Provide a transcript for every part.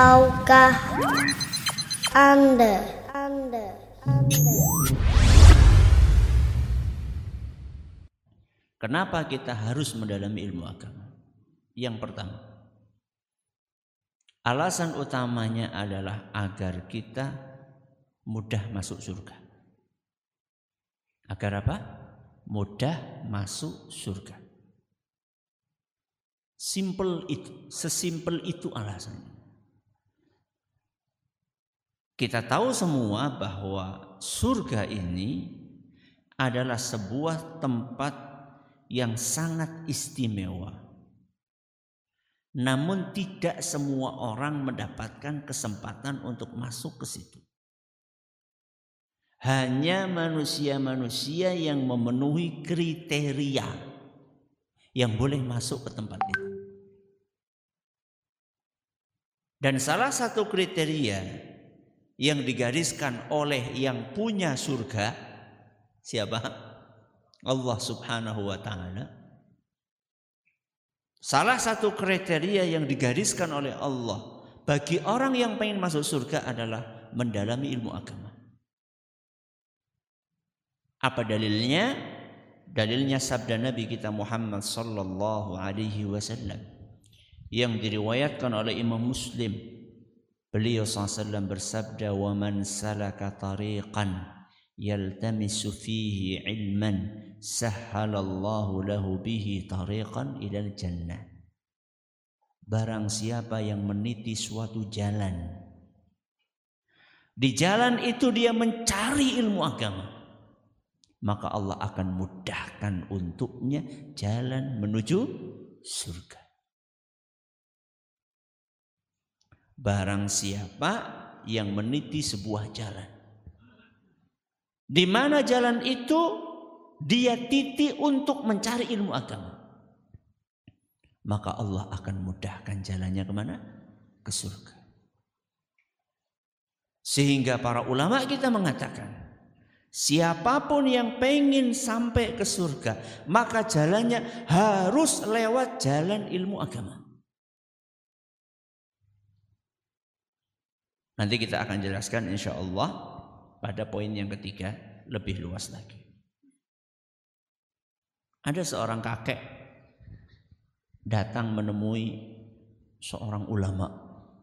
Tahukah Anda? Kenapa kita harus mendalami ilmu agama? Yang pertama, alasan utamanya adalah agar kita mudah masuk surga. Agar apa? Mudah masuk surga. Simple itu, sesimpel itu alasannya. Kita tahu semua bahwa surga ini adalah sebuah tempat yang sangat istimewa. Namun tidak semua orang mendapatkan kesempatan untuk masuk ke situ. Hanya manusia-manusia yang memenuhi kriteria yang boleh masuk ke tempat itu. Dan salah satu kriteria yang digariskan oleh yang punya surga, siapa? Allah Subhanahu wa ta'ala. Salah satu kriteria yang digariskan oleh Allah bagi orang yang pengen masuk surga adalah mendalami ilmu agama. Apa dalilnya? Dalilnya sabda Nabi kita Muhammad sallallahu alaihi wasallam yang diriwayatkan oleh Imam Muslim. Beliau SAW bersabda, "Wa man salaka tariqan yaltamisu fihi ilman sahhalallahu lahu bihi tariqan ilal jannah." Barang siapa yang meniti suatu jalan, di jalan itu dia mencari ilmu agama, maka Allah akan mudahkan untuknya jalan menuju surga. Barang siapa yang meniti sebuah jalan, di mana jalan itu dia titi untuk mencari ilmu agama, maka Allah akan mudahkan jalannya kemana? Ke surga. Sehingga para ulama kita mengatakan, siapapun yang pengen sampai ke surga, maka jalannya harus lewat jalan ilmu agama. Nanti kita akan jelaskan insya Allah pada poin yang ketiga lebih luas lagi. Ada seorang kakek datang menemui seorang ulama.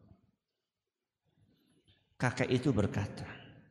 Kakek itu berkata,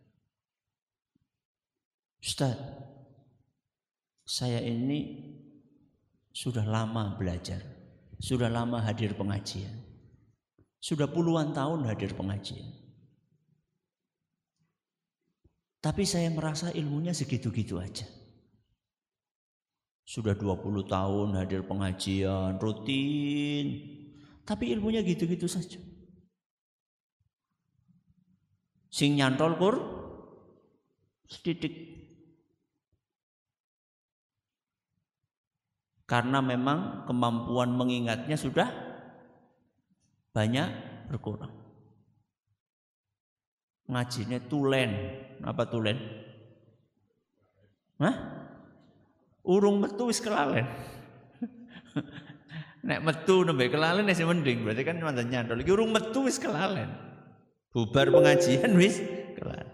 "Ustaz, saya ini sudah lama belajar, sudah lama hadir pengajian, sudah puluhan tahun hadir pengajian. Tapi saya merasa ilmunya segitu-gitu aja. Sudah 20 tahun hadir pengajian rutin, tapi ilmunya gitu-gitu saja. Sing nyantol kur sedidik." Karena memang kemampuan mengingatnya sudah banyak berkurang. Ngajinya tulen. Apa tulen? Hah? Urung metu wis kelalen. Nek metu nembe kelalen wis mending, berarti kan mantan nyantol. Iki urung metu wis kelalen. Bubar pengajian wis kelalen.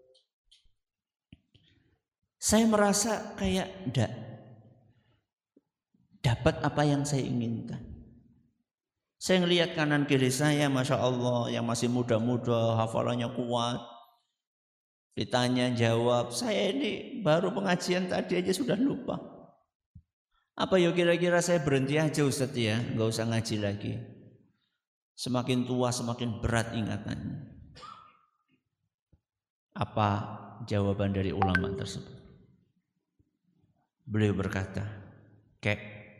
Saya merasa kayak ndak dapat apa yang saya inginkan. Saya ngelihat kanan kiri saya, Masya Allah, yang masih muda-muda, hafalannya kuat. Ditanya jawab, saya ini baru pengajian tadi aja sudah lupa. Apa ya kira-kira saya berhenti aja Ustaz ya, nggak usah ngaji lagi. Semakin tua semakin berat ingatannya. Apa jawaban dari ulama tersebut? Beliau berkata, "Kek,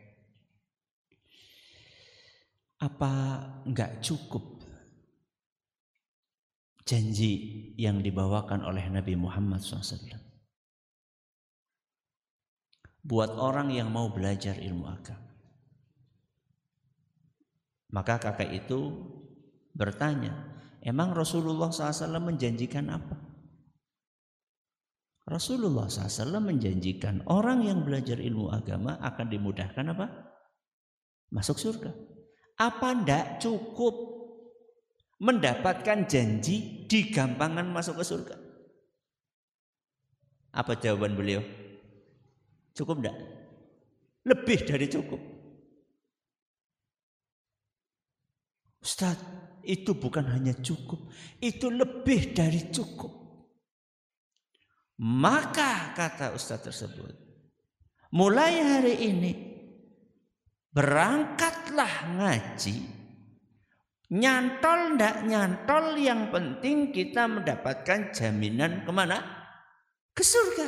apa enggak cukup janji yang dibawakan oleh Nabi Muhammad SAW buat orang yang mau belajar ilmu agama?" Maka kakek itu bertanya, "Emang Rasulullah SAW menjanjikan apa?" Rasulullah SAW menjanjikan orang yang belajar ilmu agama akan dimudahkan apa? Masuk surga. Apa ndak cukup mendapatkan janji digampangkan masuk ke surga. Apa jawaban beliau? Cukup enggak? Lebih dari cukup. Ustaz, itu bukan hanya cukup, itu lebih dari cukup. Maka kata Ustaz tersebut, mulai hari ini berangkatlah ngaji. Nyantol ndak nyantol, yang penting kita mendapatkan jaminan kemana? Ke surga.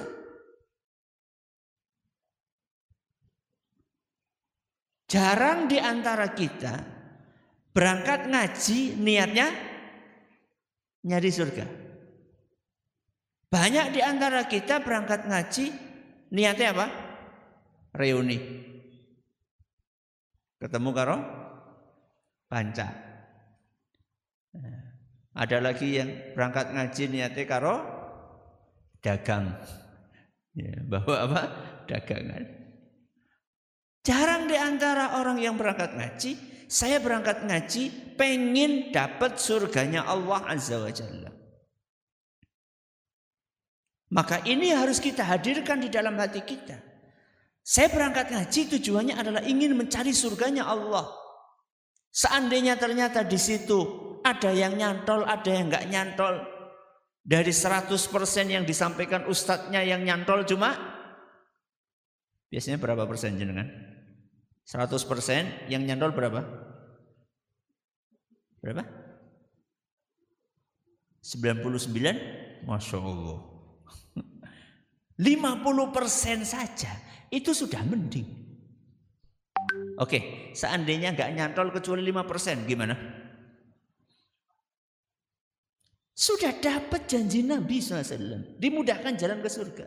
Jarang di antara kita berangkat ngaji niatnya nyari surga. Banyak di antara kita berangkat ngaji niatnya apa? Reuni. Ketemu karo panca. Ada lagi yang berangkat ngaji niatnya karo dagang. Ya, bawa apa? Dagangan. Jarang di antara orang yang berangkat ngaji, saya berangkat ngaji pengen dapat surganya Allah Azza wa Jalla. Maka ini harus kita hadirkan di dalam hati kita. Saya berangkat ngaji tujuannya adalah ingin mencari surganya Allah. Seandainya ternyata di situ ada yang nyantol, ada yang enggak nyantol. Dari 100% yang disampaikan ustadznya yang nyantol cuma biasanya berapa persen jenengan? 100% yang nyantol berapa? Berapa? 99? Masya Allah. 50% saja itu sudah mending. Oke, seandainya enggak nyantol kecuali 5%, gimana? Sudah dapat janji Nabi SAW. Dimudahkan jalan ke surga.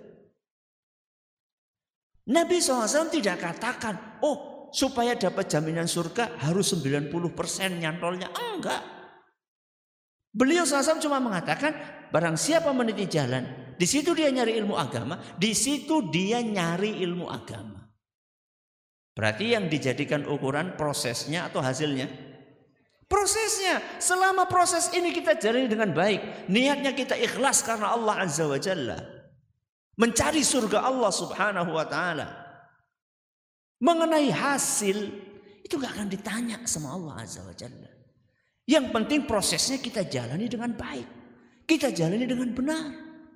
Nabi SAW tidak katakan, oh supaya dapat jaminan surga harus 90% nyantolnya. Enggak. Beliau SAW cuma mengatakan, barang siapa meniti jalan, di situ dia nyari ilmu agama, di situ dia nyari ilmu agama. Berarti yang dijadikan ukuran prosesnya atau hasilnya? Prosesnya. Selama proses ini kita jalani dengan baik, niatnya kita ikhlas karena Allah Azza wa Jalla, mencari surga Allah Subhanahu wa Ta'ala. Mengenai hasil itu gak akan ditanya sama Allah Azza wa Jalla. Yang penting prosesnya kita jalani dengan baik, kita jalani dengan benar.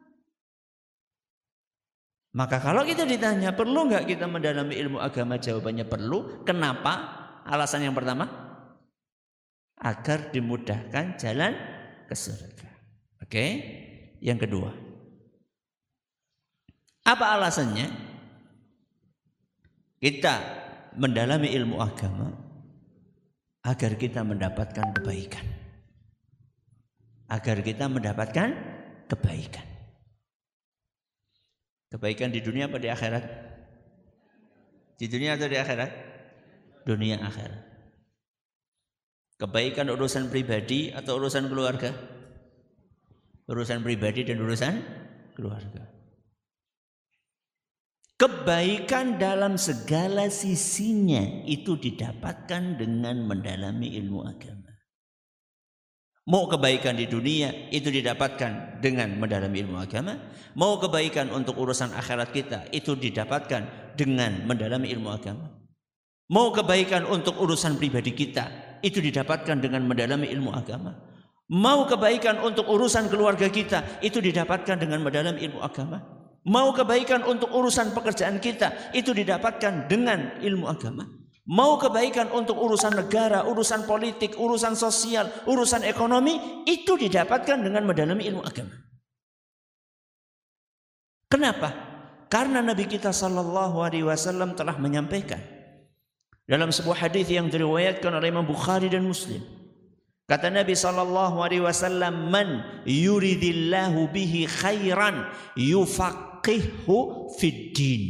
Maka kalau kita ditanya perlu gak kita mendalami ilmu agama, jawabannya perlu. Kenapa? Alasan yang pertama, agar dimudahkan jalan ke surga. Oke? Yang kedua, apa alasannya? Kita mendalami ilmu agama agar kita mendapatkan kebaikan. Agar kita mendapatkan kebaikan. Kebaikan di dunia apa di akhirat? Di dunia atau di akhirat? Dunia akhirat. Kebaikan urusan pribadi atau urusan keluarga? Urusan pribadi dan urusan keluarga. Kebaikan dalam segala sisinya itu didapatkan dengan mendalami ilmu agama. Mau kebaikan di dunia itu didapatkan dengan mendalami ilmu agama. Mau kebaikan untuk urusan akhirat kita itu didapatkan dengan mendalami ilmu agama. Mau kebaikan untuk urusan pribadi kita itu didapatkan dengan mendalami ilmu agama. Mau kebaikan untuk urusan keluarga kita itu didapatkan dengan mendalami ilmu agama. Mau kebaikan untuk urusan pekerjaan kita itu didapatkan dengan ilmu agama. Mau kebaikan untuk urusan negara, urusan politik, urusan sosial, urusan ekonomi itu didapatkan dengan mendalami ilmu agama. Kenapa? Karena Nabi kita SAW telah menyampaikan dalam sebuah hadis yang diriwayatkan oleh Imam Bukhari dan Muslim. Kata Nabi SAW, man yuridillahu bihi khairan yufaqihu fid din.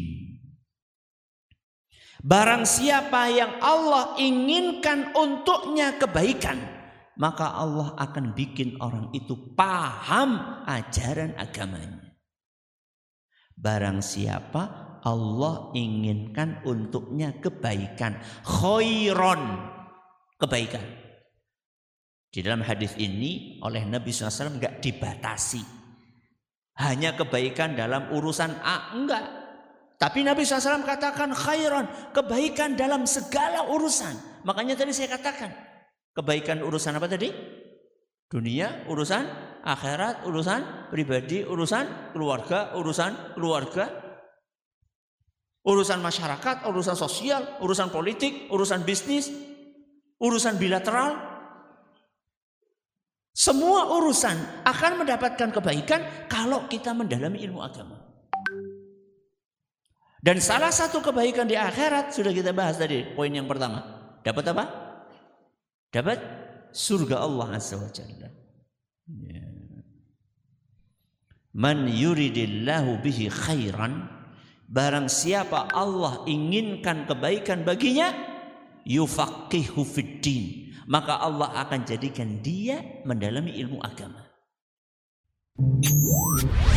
Barang siapa yang Allah inginkan untuknya kebaikan, maka Allah akan bikin orang itu paham ajaran agamanya. Barang siapa Allah inginkan untuknya kebaikan, khairon, kebaikan. Di dalam hadis ini oleh Nabi SAW enggak dibatasi. Hanya kebaikan dalam urusan A, enggak. Tapi Nabi SAW katakan khairan, kebaikan dalam segala urusan. Makanya tadi saya katakan, kebaikan urusan apa tadi? Dunia, urusan akhirat, urusan pribadi, urusan keluarga, urusan masyarakat, urusan sosial, urusan politik, urusan bisnis, urusan bilateral. Semua urusan akan mendapatkan kebaikan kalau kita mendalami ilmu agama. Dan salah satu kebaikan di akhirat sudah kita bahas tadi, poin yang pertama. Dapat apa? Dapat surga Allah Azza wa Jalla. Man yuridillahu bihi khairan, barang siapa Allah inginkan kebaikan baginya, yufaqihu fiddin, maka Allah akan jadikan dia mendalami ilmu agama.